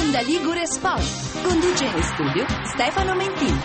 Onda Ligure Sport. Conduce in studio Stefano Mentini.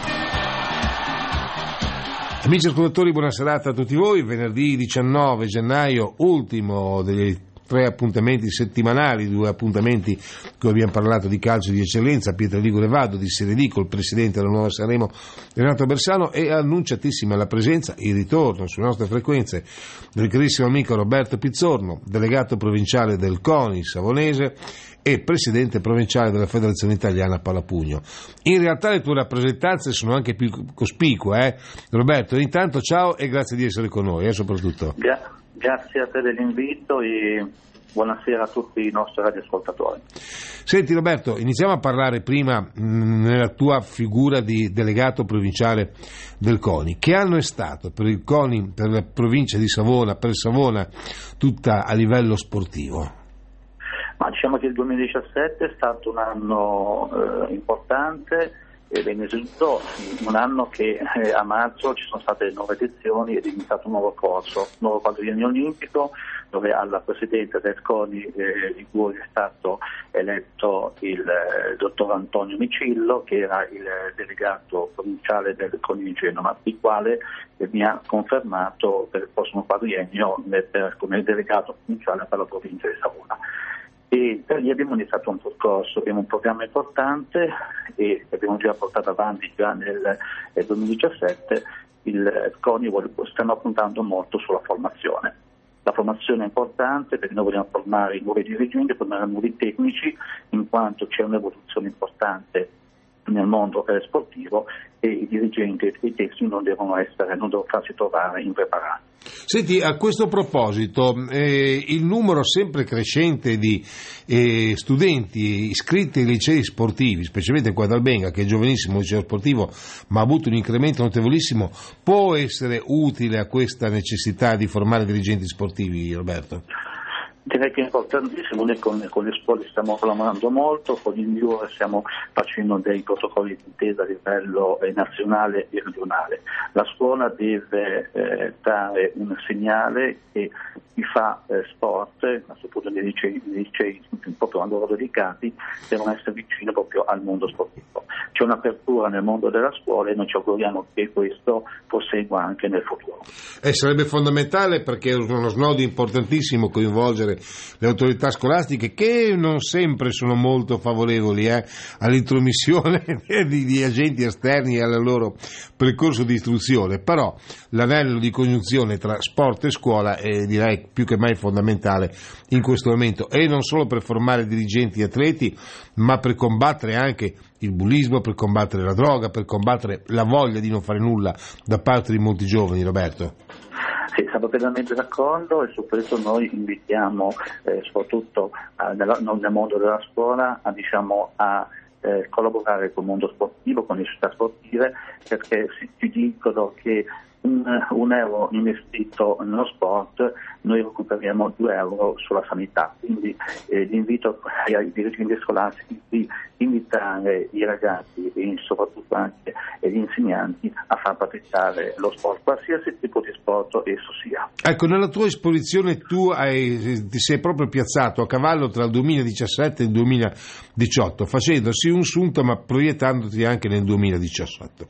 Amici ascoltatori, buona serata a tutti voi. Venerdì 19 gennaio, ultimo degli 3 appuntamenti settimanali, 2 appuntamenti che abbiamo parlato di calcio di eccellenza, Pietra Ligure Vado di Serie D col presidente della Nuova Sanremo Renato Bersano, e annunciatissima la presenza, il ritorno sulle nostre frequenze del carissimo amico Roberto Pizzorno, delegato provinciale del CONI Savonese e presidente provinciale della Federazione Italiana Palapugno. In realtà le tue rappresentanze sono anche più cospicue, Roberto. Intanto ciao e grazie di essere con noi, soprattutto. Grazie a te dell'invito e buonasera a tutti i nostri radioascoltatori. Senti Roberto, iniziamo a parlare prima nella tua figura di delegato provinciale del CONI. Che anno è stato per il CONI, per la provincia di Savona, per Savona tutta a livello sportivo? Ma diciamo che il 2017 è stato un anno importante e ben esito, un anno che a marzo ci sono state 9 edizioni ed è iniziato un nuovo corso, un nuovo quadriennio olimpico, dove alla presidenza del CONI Liguria è stato eletto il dottor Antonio Micillo, che era il delegato provinciale del CONI di Genova, il quale mi ha confermato per il prossimo quadriennio come delegato provinciale per la provincia di Savona. E per lì abbiamo iniziato un percorso, abbiamo un programma importante e abbiamo già portato avanti già nel 2017. Il CONI stiamo puntando molto sulla formazione. La formazione è importante perché noi vogliamo formare nuovi dirigenti, formare nuovi tecnici, in quanto c'è un'evoluzione importante nel mondo sportivo e i dirigenti e i tecnici non devono farsi trovare impreparati. Senti, a questo proposito, il numero sempre crescente di studenti iscritti ai licei sportivi, specialmente qua ad Albenga, che è giovanissimo liceo sportivo, ma ha avuto un incremento notevolissimo, può essere utile a questa necessità di formare dirigenti sportivi, Roberto? Direi che è importantissimo, noi con le scuole stiamo lavorando molto, con il MIUR stiamo facendo dei protocolli di intesa a livello nazionale e regionale. La scuola deve dare un segnale che chi fa sport, soprattutto nei licei proprio a loro dedicati, devono essere vicini proprio al mondo sportivo. C'è un'apertura nel mondo della scuola e noi ci auguriamo che questo prosegua anche nel futuro. Sarebbe fondamentale, perché è uno snodo importantissimo coinvolgere le autorità scolastiche, che non sempre sono molto favorevoli all'intromissione di agenti esterni al loro percorso di istruzione, però l'anello di congiunzione tra sport e scuola è, direi, più che mai fondamentale in questo momento, e non solo per formare dirigenti e atleti, ma per combattere anche il bullismo, per combattere la droga, per combattere la voglia di non fare nulla da parte di molti giovani, Roberto. Sì, siamo pienamente d'accordo e su questo noi invitiamo soprattutto nel mondo della scuola a collaborare col mondo sportivo, con le società sportive, perché ci dicono che un euro investito nello sport noi recuperiamo 2 euro sulla sanità, quindi l'invito ai dirigenti scolastici di invitare i ragazzi e soprattutto anche gli insegnanti a far praticare lo sport, qualsiasi tipo di sport esso sia. Ecco, nella tua esposizione tu ti sei proprio piazzato a cavallo tra il 2017 e il 2018, facendosi un sunto ma proiettandoti anche nel 2018.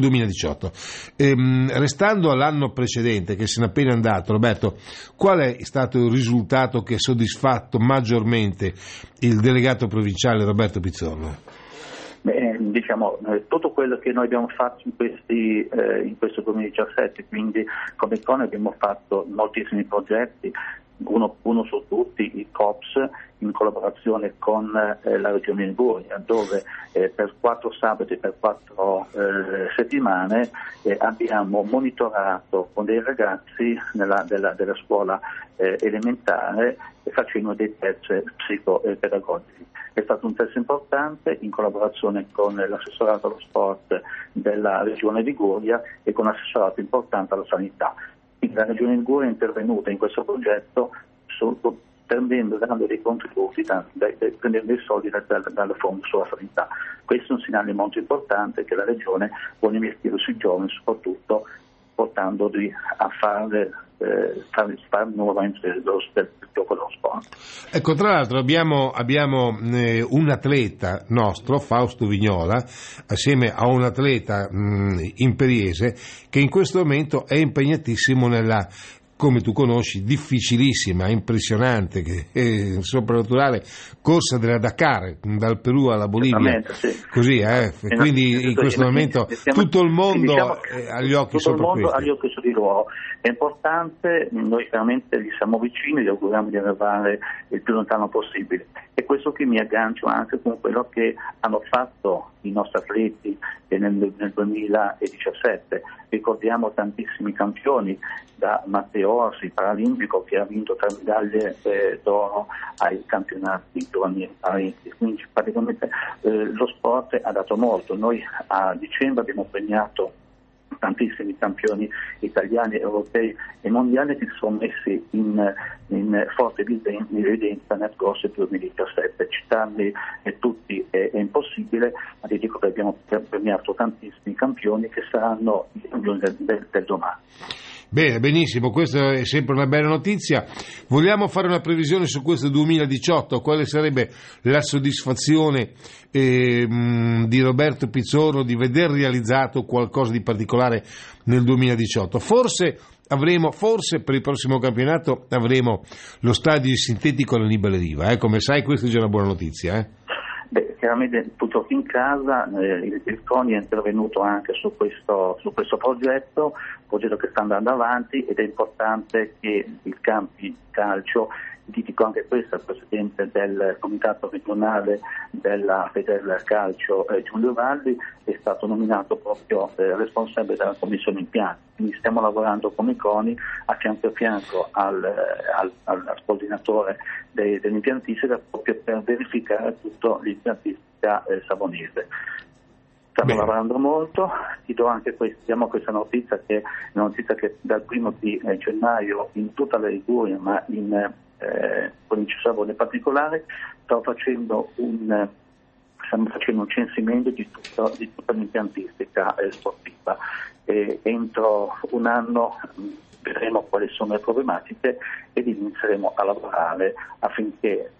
Restando all'anno precedente, che se n'è appena andato, Roberto, qual è stato il risultato che ha soddisfatto maggiormente il delegato provinciale Roberto Pizzorno? Tutto quello che noi abbiamo fatto in questo 2017, quindi come CONI abbiamo fatto moltissimi progetti, uno su tutti, il COPS, in collaborazione con la Regione Liguria, dove per 4 sabati e per 4 settimane abbiamo monitorato con dei ragazzi della scuola elementare, facendo dei test psicopedagogici. È stato un test importante in collaborazione con l'assessorato allo sport della Regione Liguria e con l'assessorato importante alla sanità. La Regione Liguria è intervenuta in questo progetto dando dei contributi, prendendo dei soldi dal fondo sulla sanità. Questo è un segnale molto importante che la Regione vuole investire sui giovani, soprattutto portandoli a fare fare nuovamente del gioco dello sport. Ecco, tra l'altro abbiamo un atleta nostro, Fausto Vignola, assieme a un atleta imperiese, che in questo momento è impegnatissimo nella, come tu conosci, difficilissima, impressionante, soprannaturale corsa della Dakar, dal Perù alla Bolivia, sì. Così, quindi in questo momento tutto il mondo ha gli occhi tutto il mondo questo. ha gli occhi su di loro. È importante, noi chiaramente gli siamo vicini, gli auguriamo di arrivare il più lontano possibile, e questo qui mi aggancio anche con quello che hanno fatto i nostri atleti nel 2017. Ricordiamo tantissimi campioni, da Matteo Orsi, paralimpico, che ha vinto 3 medaglie d'oro ai campionati giovanili paralimpici. Quindi praticamente lo sport ha dato molto. Noi a dicembre abbiamo premiato tantissimi campioni italiani, europei e mondiali che si sono messi in forte evidenza nel corso del 2017. Citarli tutti è impossibile, ma vi dico che abbiamo premiato tantissimi campioni che saranno i campioni del domani. Bene, benissimo, questa è sempre una bella notizia. Vogliamo fare una previsione su questo 2018? Quale sarebbe la soddisfazione di Roberto Pizzorno di veder realizzato qualcosa di particolare nel 2018? Forse per il prossimo campionato avremo lo stadio sintetico alla Nibale Riva, come sai questa è già una buona notizia. Beh, chiaramente purtroppo in casa il CONI è intervenuto anche su questo progetto che sta andando avanti, ed è importante che il campi calcio, dico anche questo al presidente del comitato regionale della Federal Calcio Giulio Valli, è stato nominato proprio responsabile della commissione impianti. Quindi stiamo lavorando come CONI a fianco al coordinatore dell'impiantistica, proprio per verificare tutto l'impiantistica savonese. Stiamo lavorando molto. Ti do anche diamo questa notizia, che è una notizia che dal 1° di gennaio in tutta la Liguria, ma in provincia di Savona in particolare, stiamo facendo un censimento di tutta l'impiantistica sportiva. Entro un anno vedremo quali sono le problematiche ed inizieremo a lavorare affinché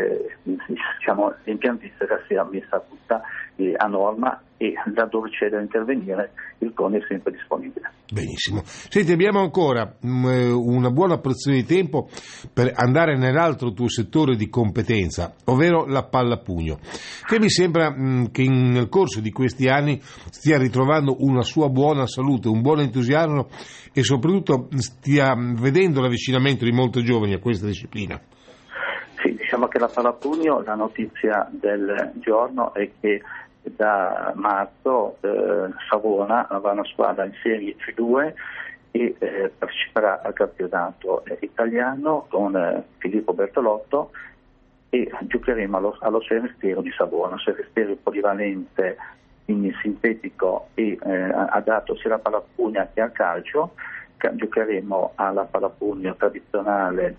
l'impiantistica sia messa tutta a norma, e laddove c'è da intervenire il CONI è sempre disponibile. Benissimo. Senti, abbiamo ancora una buona porzione di tempo per andare nell'altro tuo settore di competenza, ovvero la pallapugno, che mi sembra che nel corso di questi anni stia ritrovando una sua buona salute, un buon entusiasmo, e soprattutto stia vedendo l'avvicinamento di molti giovani a questa disciplina. Sì, diciamo che la pallapugno, la notizia del giorno è che da marzo Savona avrà una squadra in Serie C2 e parteciperà al campionato italiano con Filippo Bertolotto, e giocheremo allo Serrestero di Savona, Serrestero polivalente, quindi sintetico e adatto sia alla pallapugna che al calcio. Giocheremo alla pallapugna tradizionale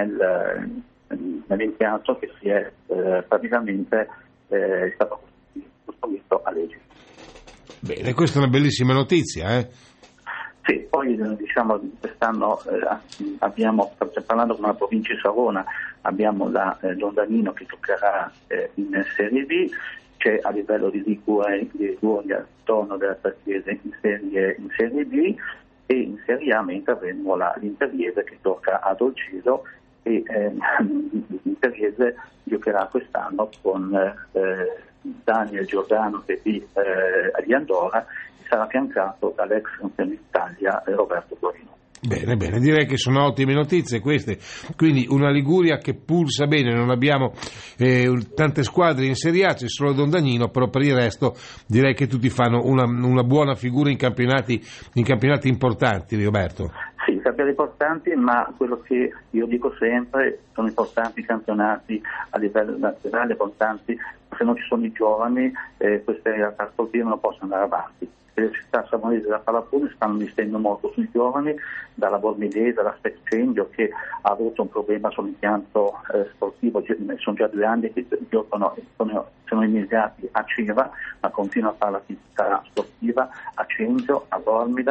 nell'impianto che si è praticamente stato costruito a legge. Bene, questa è una bellissima notizia, Sì, poi quest'anno stiamo parlando con la provincia di Savona, abbiamo la Londanino che giocherà in Serie B, c'è a livello di Liguria Torno della Sassiese in Serie B, e in Serie A mentre avremo l'Interiese che gioca ad Olcedo, e l'Interiese giocherà quest'anno con Daniel Giordano che è di Andorra, e sarà affiancato dall'ex campione d'Italia Roberto Torino. Bene, direi che sono ottime notizie queste, quindi una Liguria che pulsa bene, non abbiamo tante squadre in Serie A, c'è solo Dondanino, però per il resto direi che tutti fanno una buona figura in campionati importanti, Roberto. Sì, campionati importanti, ma quello che io dico sempre, sono importanti i campionati a livello nazionale, importanti, ma se non ci sono i giovani queste realtà sportive non possono andare avanti. Le città savonesi della pallapugno stanno investendo molto sui giovani, dalla Bormidese alla Spezcengio, che ha avuto un problema sull'impianto sportivo, sono già 2 anni che giocano, sono immigrati a Ceva, ma continuano a fare l'attività sportiva a Cengio, a Bormida,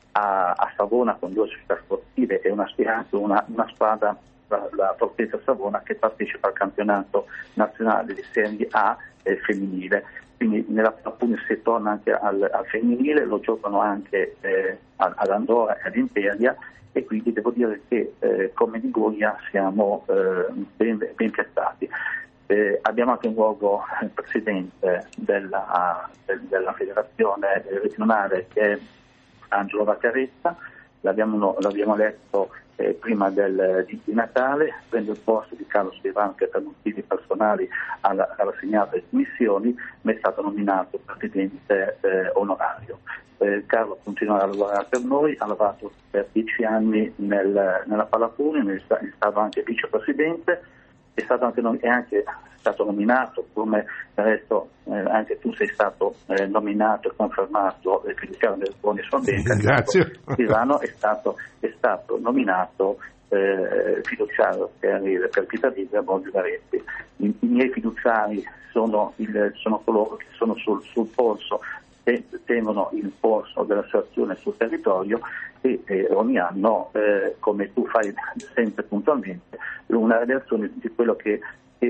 a Savona con 2 società sportive e una squadra, la Fortezza Savona, che partecipa al campionato nazionale di Serie A femminile. Quindi nella Puglia si torna anche al femminile, lo giocano anche ad Andorra e ad Imperia, e quindi devo dire che come Liguria siamo ben piazzati. Abbiamo anche un nuovo presidente della federazione regionale, che è Angelo Vaccarezza. L'abbiamo eletto prima di Natale, prende il posto di Carlo Spivan, che per motivi personali ha rassegnato le dimissioni, ma è stato nominato presidente onorario. Carlo continuerà a lavorare per noi, ha lavorato per 10 anni nella Pallapuglia, è stato anche vicepresidente, è stato nominato, come del resto anche tu sei stato nominato e confermato fiduciario del Buoni Sorbenca. Grazie. Silvano è stato nominato fiduciario per Pietra Ligure e Borgio Garetti. I miei fiduciari sono coloro che sono sul polso, tengono il polso della situazione sul territorio, e ogni anno, come tu fai sempre puntualmente, una relazione di quello che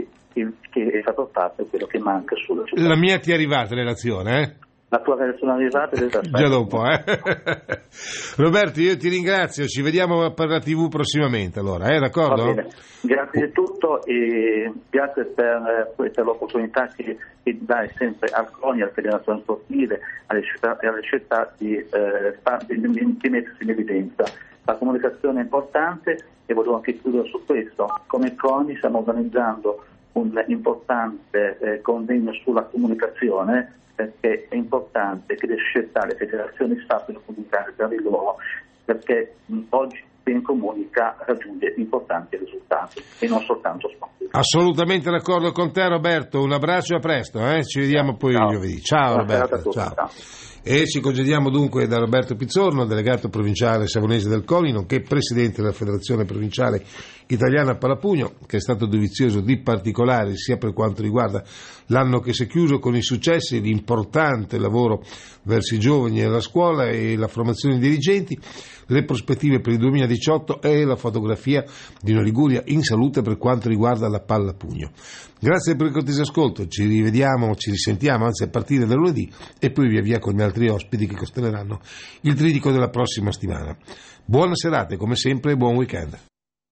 è stato fatto e quello che manca sulla città. La mia ti è arrivata relazione, La tua relazione è arrivata? Già dopo, Roberto, io ti ringrazio, ci vediamo per la TV prossimamente, allora, d'accordo? Va bene. Grazie di tutto e grazie per l'opportunità che dai sempre al CONI, alle federazioni sportive, alle città di mettersi in evidenza. La comunicazione è importante e volevo anche chiudere su questo. Come CONI stiamo organizzando un importante convegno sulla comunicazione, perché è importante che le società, le federazioni sappiano comunicare tra di loro, perché oggi ben comunica raggiunge importanti risultati e non soltanto sportivi. Assolutamente d'accordo con te, Roberto, un abbraccio e a presto, ci vediamo poi giovedì. Ciao Roberto, ciao. E ci congediamo dunque da Roberto Pizzorno, delegato provinciale savonese del CONI, nonché presidente della Federazione Provinciale Italiana Pallapugno, che è stato dovizioso di particolari sia per quanto riguarda l'anno che si è chiuso con i successi e l'importante lavoro verso i giovani e la scuola e la formazione dei dirigenti, le prospettive per il 2018 e la fotografia di una Liguria in salute per quanto riguarda la Pallapugno. Grazie per il cortese ascolto, ci rivediamo, ci risentiamo, anzi a partire da lunedì, e poi via via con gli altri ospiti che costelleranno il trittico della prossima settimana. Buona serata e come sempre buon weekend.